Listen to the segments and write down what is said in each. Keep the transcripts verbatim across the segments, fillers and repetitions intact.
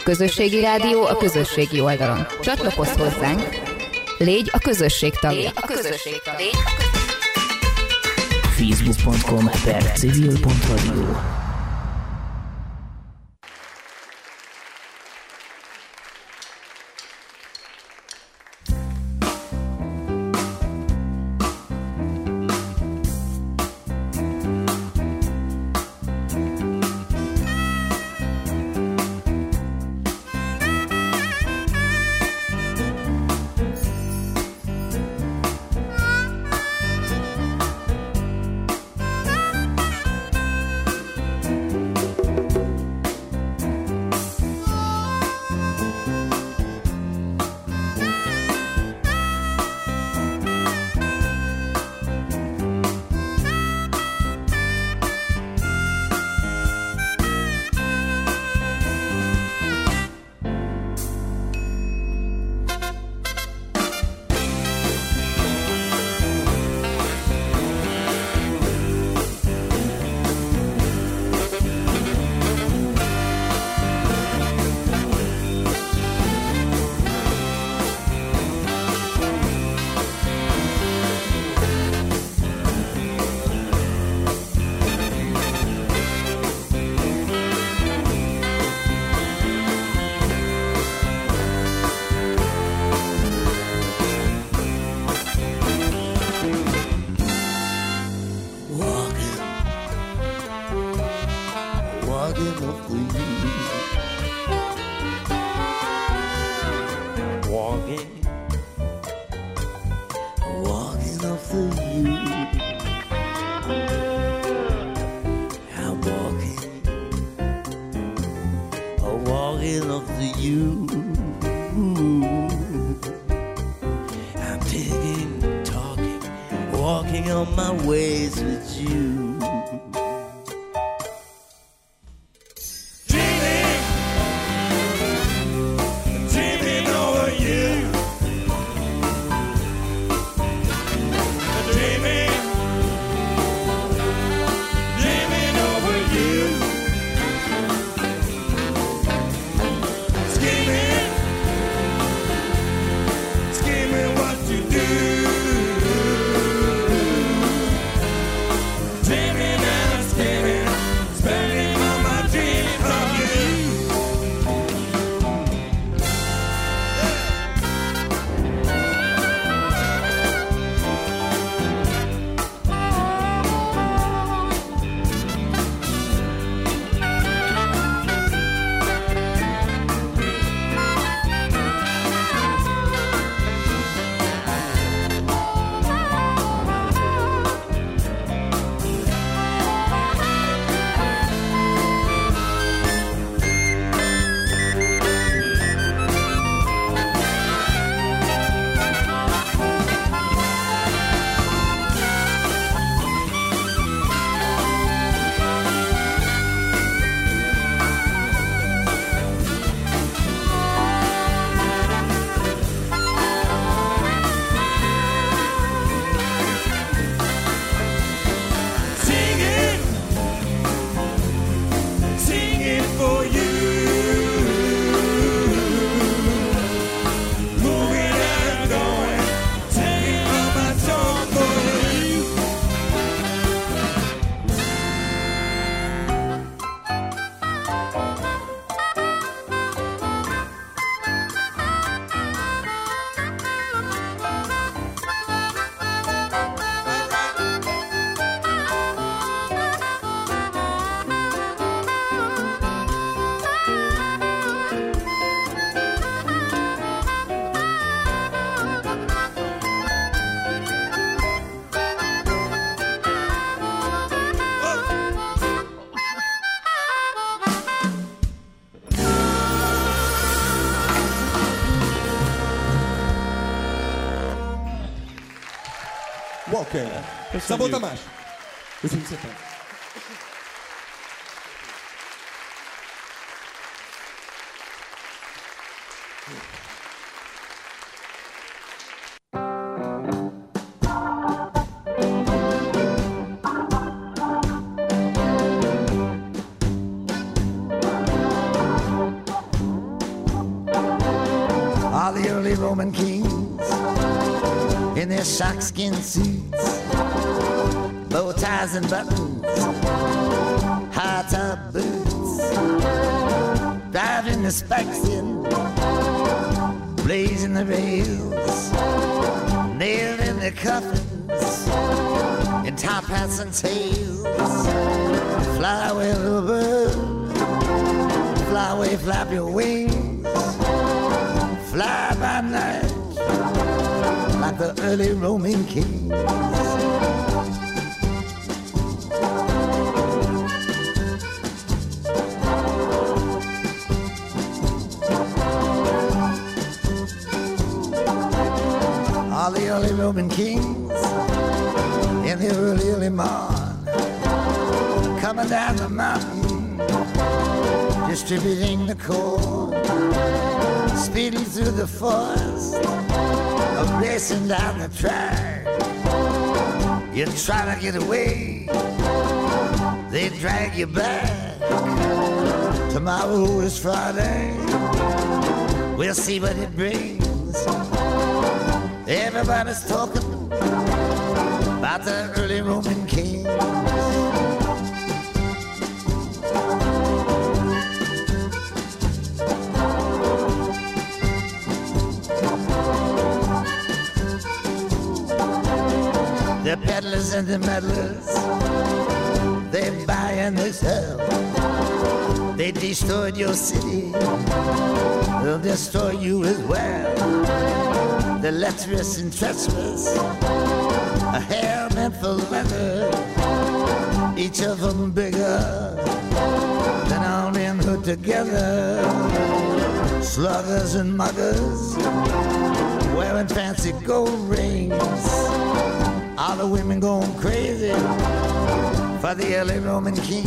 Közösségi rádió a közösségi oldalon. Csatlakozz hozzánk, légy a közösség tagja. A közösség tagja. facebook pont com per civil pont radio. Walker. Szabó Tamás. Köszönjük szépen. All the early Roman kings in their sharkskin suits, bow ties and buttons, high top boots, driving the spikes in, blazing the rails, nailed in their coffins, in top hats and tails. Fly away, little bird, fly away, flap your wings, fly by night like the early Roman kings. All the early Roman kings in the early, early morn, coming down the mountain, distributing the corn, speeding through the forest, racing down the track. You try to get away, they drag you back. Tomorrow is Friday, we'll see what it brings. Everybody's talking about the early Roman kings. The peddlers and the meddlers, they buy and they sell. They destroyed your city, they'll destroy you as well. The lecherous and treacherous, a hair meant for leather, each of them bigger than all them put together. Sluggers and muggers, wearing fancy gold rings, all the women going crazy for the early Roman king.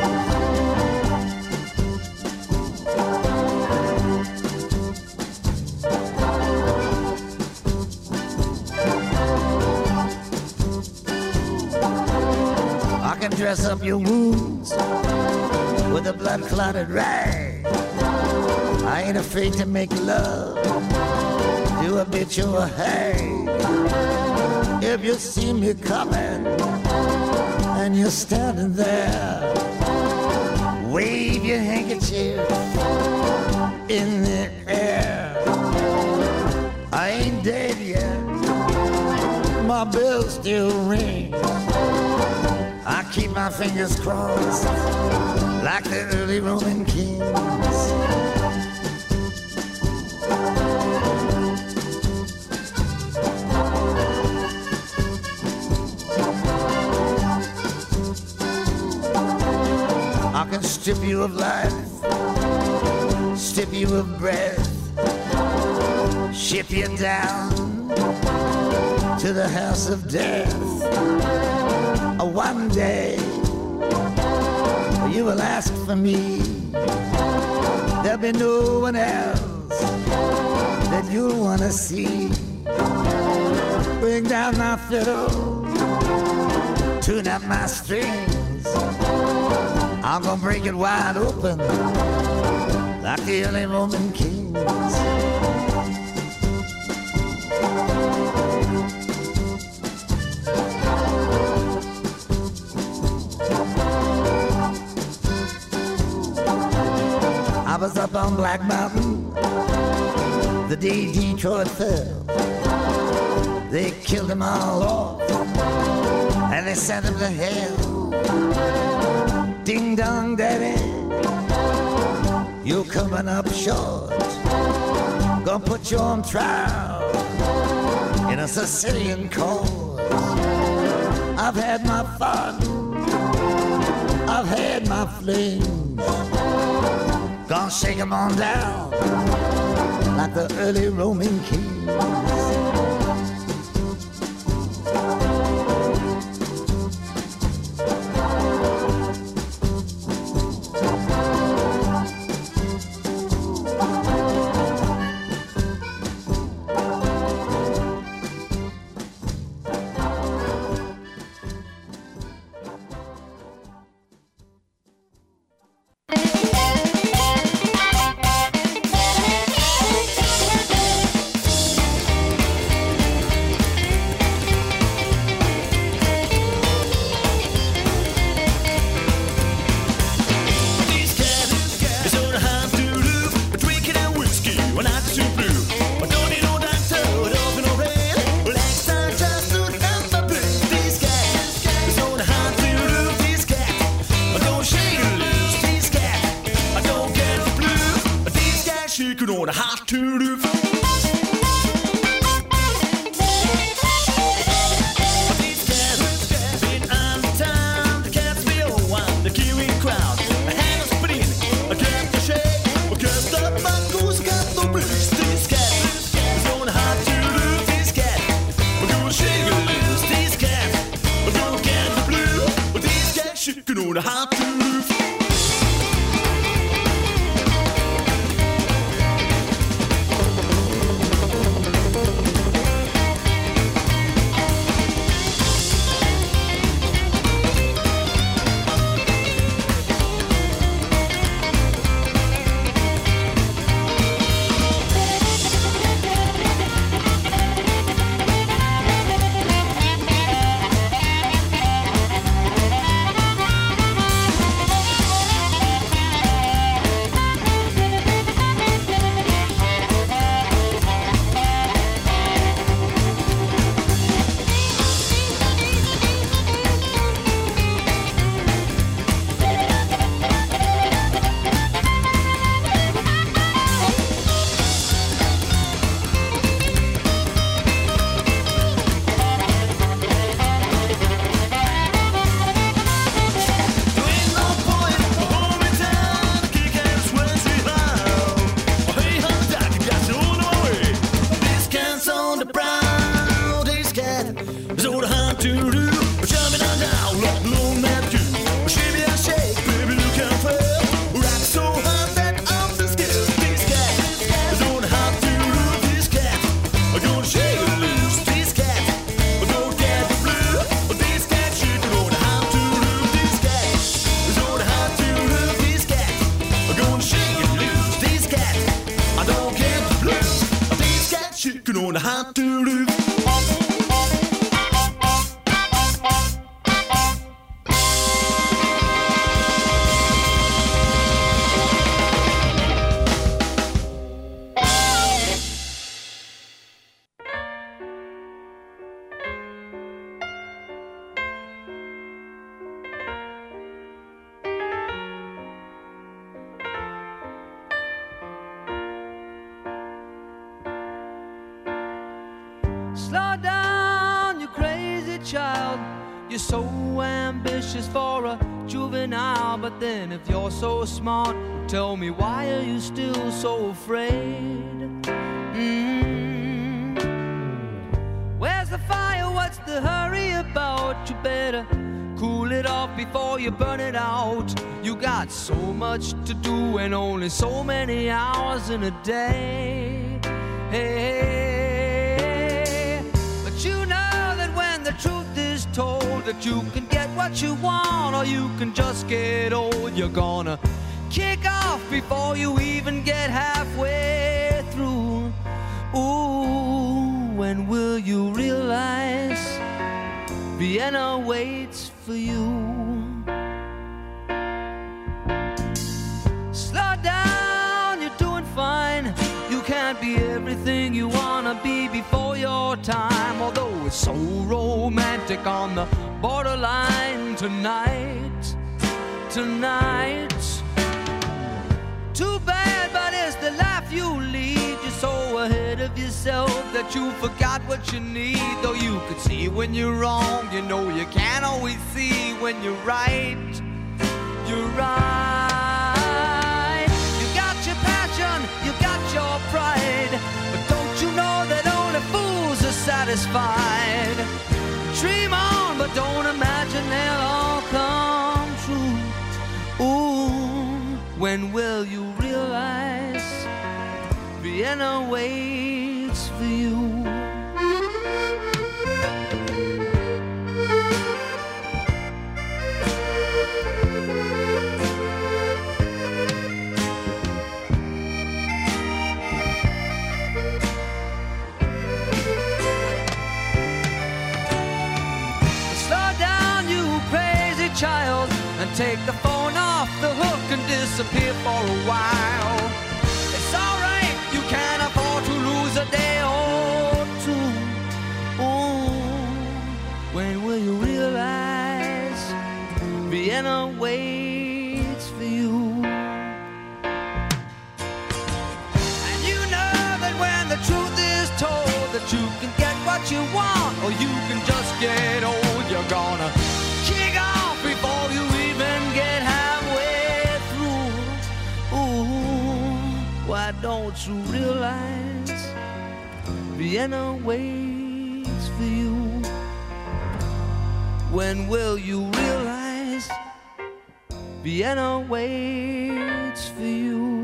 I can dress up your wounds with a blood-clotted rag. I ain't afraid to make love to a bitch or a hag. If you see me coming and you're standing there, wave your handkerchief in the air. I ain't dead yet, my bell still rings. I keep my fingers crossed like the early Roman kings. I can strip you of life, strip you of breath, ship you down to the house of death. One day you will ask for me, there'll be no one else that you'll want to see. Bring down my fiddle, tune up my strings, I'm gonna break it wide open like the early Roman kings. I was up on Black Mountain the day Detroit fell. They killed them all off and they sent them to hell. Ding dong daddy, you're coming up short. Gonna put you on trial in a Sicilian court. I've had my fun, I've had my flings, gonna shake 'em on down like the early Roman kings. gonna have to live. Slow down, you crazy child. You're so ambitious for a juvenile. But then if you're so smart, tell me, why are you still so afraid? Mm. Where's the fire? What's the hurry about? You better cool it off before you burn it out. You got so much to do and only so many hours in a day. Hey, hey. But you know that when the truth is told, that you can get what you want or you can just get old. You're gonna kick off before you even get halfway through. Ooh, when will you realize Vienna waits for you? Slow down, you're doing fine. You can't be everything you wanna be before your time. Although it's so romantic on the borderline tonight, tonight. Too bad, but it's the life you lead. You're so ahead of yourself that you forgot what you need. Though you could see when you're wrong, you know you can't always see when you're right. You're right. You got your passion, you got your pride, but don't you know that only fools are satisfied? Dream on, but don't imagine they'll all come true. Ooh, when will you realize Vienna waits for you? Child, and take the phone off the hook and disappear for a while. It's alright, you can't afford to lose a day or two. Ooh, when will you realize Vienna waits for you? And you know that when the truth is told, that you can get what you want or you can just get old. You're gonna kick off before you even get halfway through. Ooh, why don't you realize Vienna waits for you? When will you realize Vienna waits for you?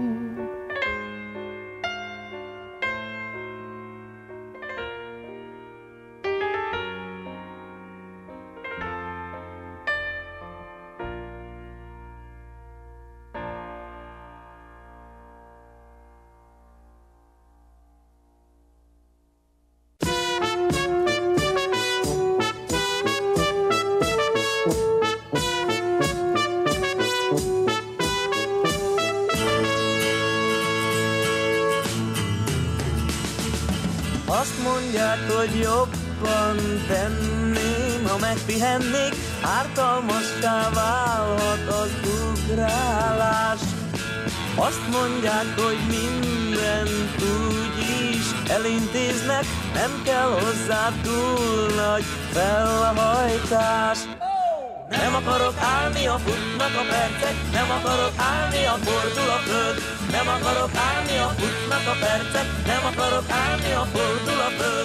Azt mondják, hogy jobban tenném, ha megpihennék, ártalmassá válhat az ugrálás. Azt mondják, hogy mindent úgyis elintéznek, nem kell hozzá túl nagy felhajtás. Nem akarok állni, a futnak a percek, nem akarok állni, a fordul a föld. Nem akarok állni, a futnak a percek, nem akarok állni, a fordul a föld.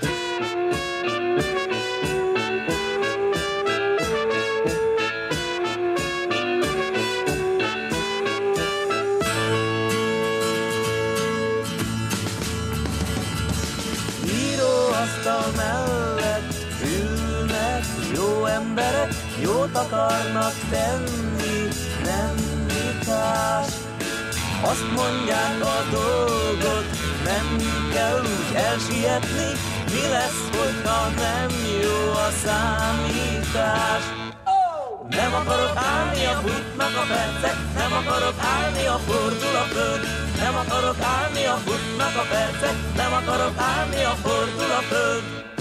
Íróasztal mellett ülnek jó emberek, jót akarnak tenni, nem vitás. Azt mondják, a dolgot nem kell úgy elsietni, mi lesz, hogyha nem jó a számítás. Nem akarok állni, a futnak a percek, nem akarok állni, a fordul a föld. Nem akarok állni, a futnak a percek, nem akarok állni, a fordul a föld.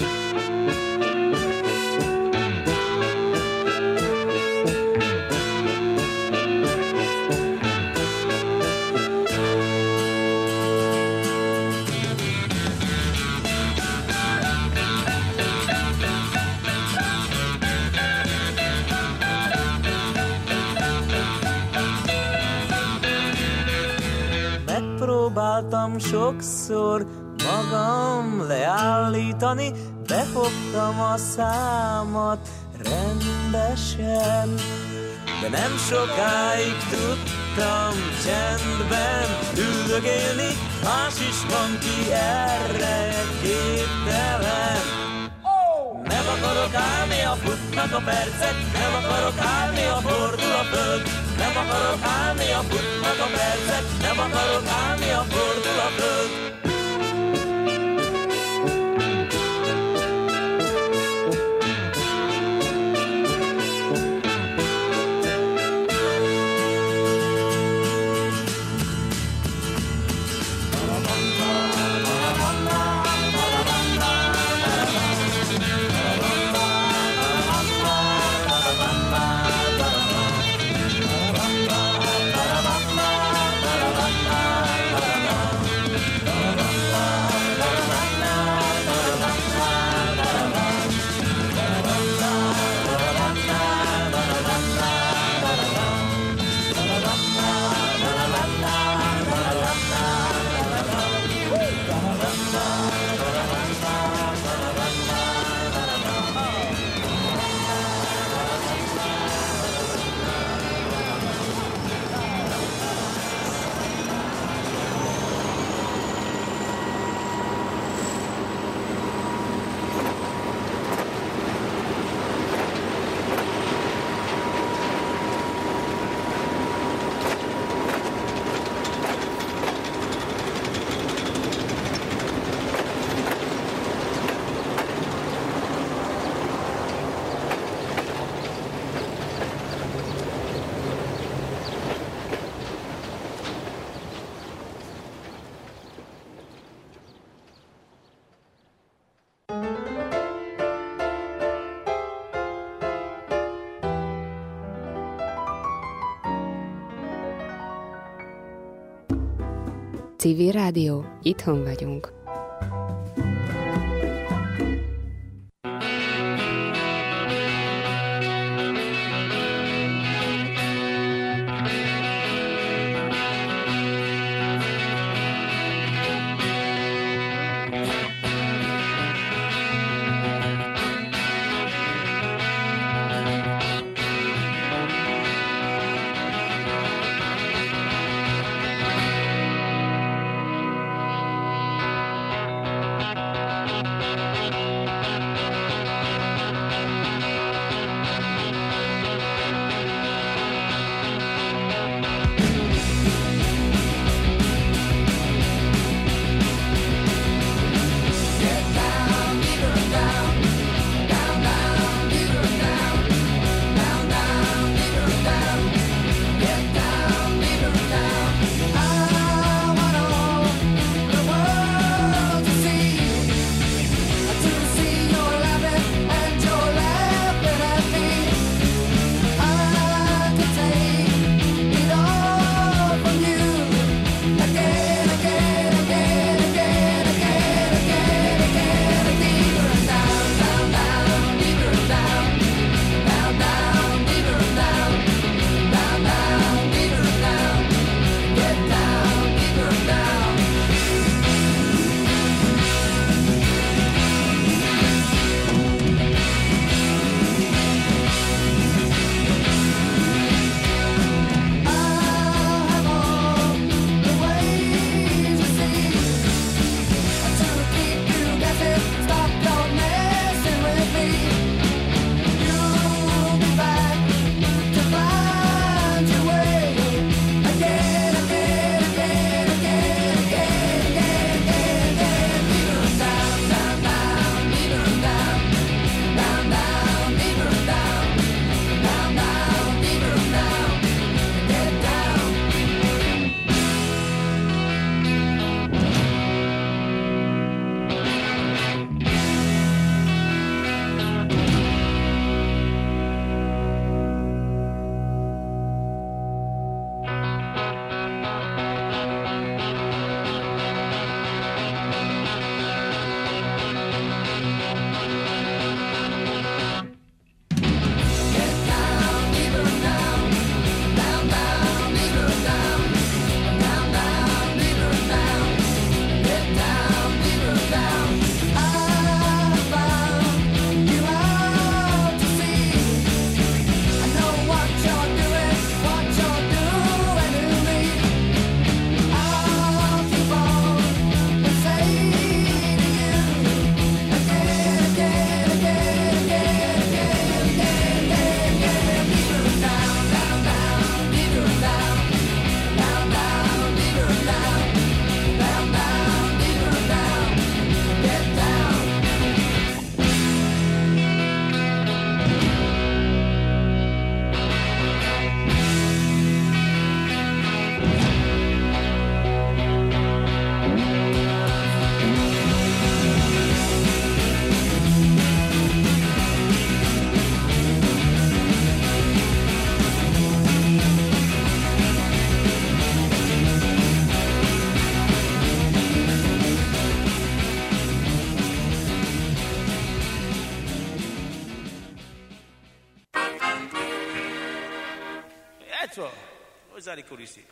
Próbáltam sokszor magam leállítani, befogtam a számat rendesen, de nem sokáig tudtam csendben üldögélni, más is van, ki erre képtelen. Nem akarok állni, a futnak a percek, nem akarok állni, a fordul a föld. Nem akarok állni, a futnak a percek, nem akarok állni, a fordul a föld. Civil Rádió, itthon vagyunk. toi. Vous allez courir ici.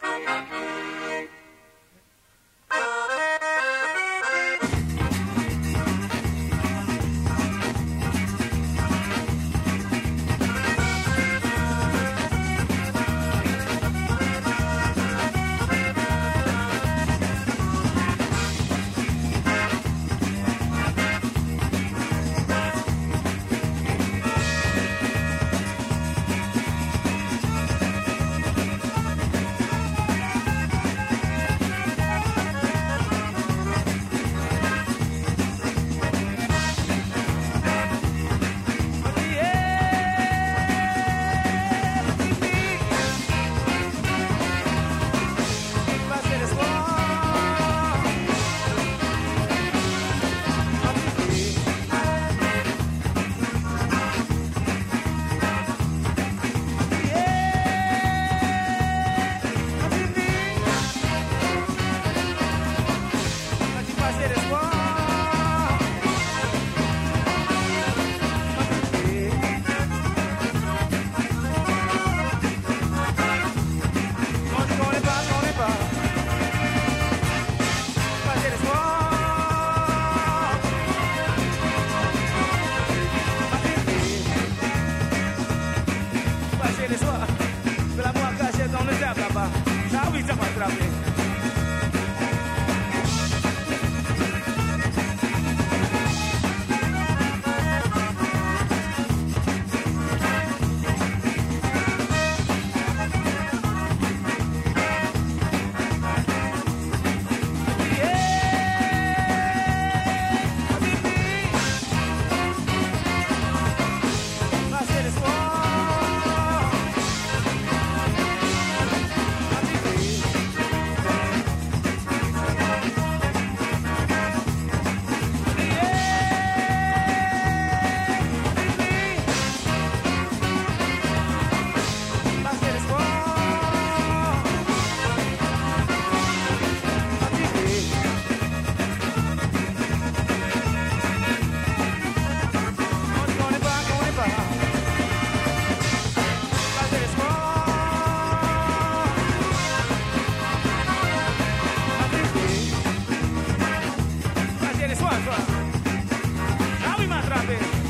Now we might drop it.